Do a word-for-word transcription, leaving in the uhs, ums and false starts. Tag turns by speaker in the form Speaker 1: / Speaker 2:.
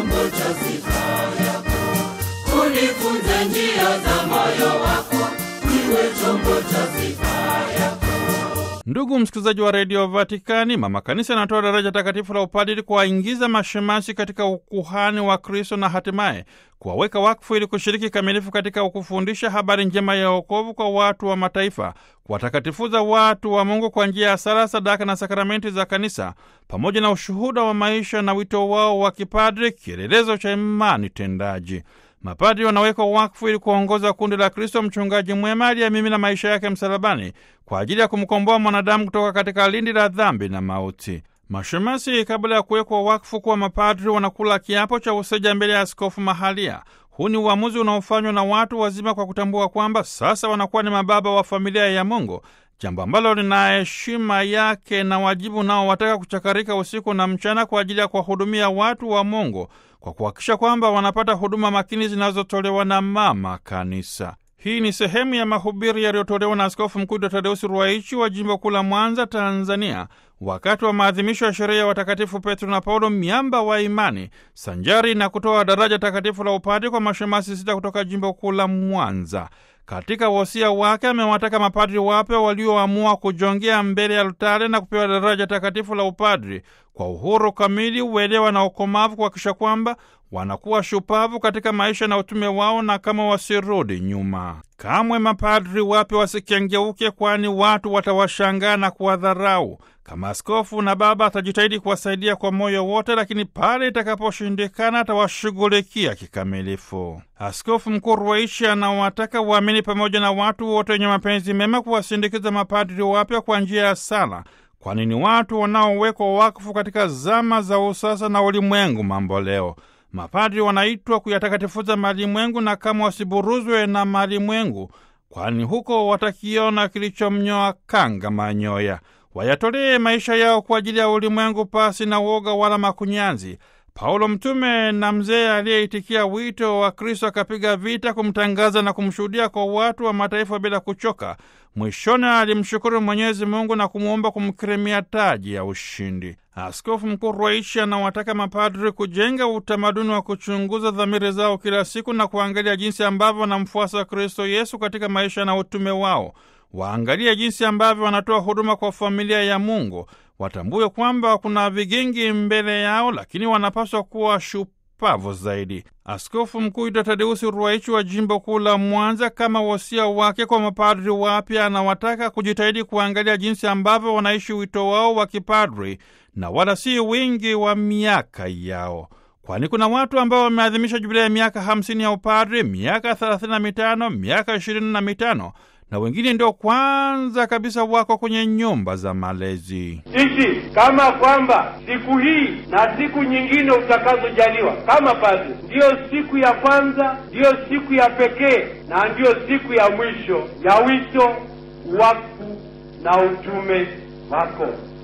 Speaker 1: chombo cha sifa yako, unifunze njia za moyo wako, niwe chombo cha sifa yako.
Speaker 2: Ndugu msikilizaji wa redio Vatikani, mama kanisa anatoa daraja takatifu la upadiri kuwaingiza mashemasi katika ukuhani wa Kristo na hatimaye kuwaweka wakfu ili kushiriki kamilifu katika kufundisha habari njema ya wokovu kwa watu wa mataifa, kuwatakatifuza watu wa Mungu kwa njia ya sala, sadaka na sakramenti za kanisa, pamoja na ushuhuda wa maisha na wito wao wa kipadri, kielelezo cha imani tendaji. Mapadri wanawekwa wakfu ili kuongoza kundi la Kristo mchungaji mwema aliyemimina maisha yake msalabani kwa ajili ya kumkomboa mwanadamu kutoka katika lindi la dhambi na mauti. Mashemasi kabla ya kuwekwa wakfu kuwa mapadri wanakula kiapo cha useja mbele ya askofu mahalia. Huu ni uamuzi unaofanywa na watu wazima kwa kutambua kwamba sasa wanakuwa ni mababa wa familia ya Mungu, jambo ambalo lina heshima yake na wajibu nao wataka kuchakarika usiku na mchana kwa ajili ya kuwahudumia watu wa Mungu, kwa kuhakikisha kwamba wanapata huduma makini zinazotolewa na mama kanisa. Hii ni sehemu ya mahubiri yaliyotolewa na Askofu Mkuu Tadeusi Ruwaichi wa Jimbo Kuu la Mwanza, Tanzania, wakati wa maadhimisho ya sherehe ya watakatifu Petro na Paulo, miamba wa imani, sanjari na kutoa daraja takatifu la upadri kwa mashemasi sita kutoka Jimbo Kuu la Mwanza. Katika wosia wake amewataka mapadri wapya walioamua kujongea mbele ya altare na kupewa daraja takatifu la upadri kwa uhuru kamili, uelewa na ukomavu, kuhakikisha kwamba wanakuwa shupavu katika maisha na utume wao na kama wasirudi nyuma. Kamwe mapadri wapya wasikengeuke, kwani watu watawashangaa na kuwadharau. Kama askofu na baba atajitahidi kuwasaidia kwa moyo wote, lakini pale itakaposhindikana atawashughulikia kikamilifu. Askofu Mkuu Ruwaichi anawataka waamini pamoja na watu wote wenye mapenzi mema kuwasindikiza mapadri wapya kwa njia ya sala, kwani ni watu wanaowekwa wakfu katika zama za usasa na ulimwengu mambo leo. Mapadri wanaitwa kuyatakatifuza malimwengu na kama wasiburuzwe na malimwengu, kwani huko watakiona kilichomnyoa kanga manyoya. Wayatolee maisha yao kwa ajili ya ulimwengu pasi na woga wala makunyanzi. Paulo mtume na mzee aliyeitikia wito wa Kristo akapiga vita kumtangaza na kumshuhudia kwa watu wa mataifa bila kuchoka. Mwishoni alimshukuru Mwenyezi Mungu na kumwomba kumkirimia taji ya ushindi. Askofu Mkuu Ruwaichi anawataka mapadri kujenga utamaduni wa kuchunguza dhamiri zao kila siku na kuangalia jinsi ambavyo wanamfuasa Kristo Yesu katika maisha na utume wao. Waangalie jinsi ambavyo wanatoa huduma kwa familia ya Mungu. Watambue kwamba kuna vigingi mbele yao, lakini wanapaswa kuwa shupavu zaidi. Askofu Mkuu Tadeusi Ruwaichi wa Jimbo Kuu la Mwanza, kama wosia wake kwa mapadri wapya, anawataka kujitahidi kuangalia jinsi ambavyo wanaishi wito wao wa kipadri na wala si wingi wa miaka yao, kwani kuna watu ambao wameadhimisha jubilei ya miaka hamsini ya upadri, miaka thelathini na mitano, miaka ishirini na mitano, na wengine ndio kwanza kabisa wako kwenye nyumba za malezi.
Speaker 3: Sisi kama kwamba siku hii na siku nyingine utakazojaliwa kama padri, ndiyo siku ya kwanza, ndiyo siku ya pekee na ndiyo siku ya mwisho ya wito, wakfu na utume wako.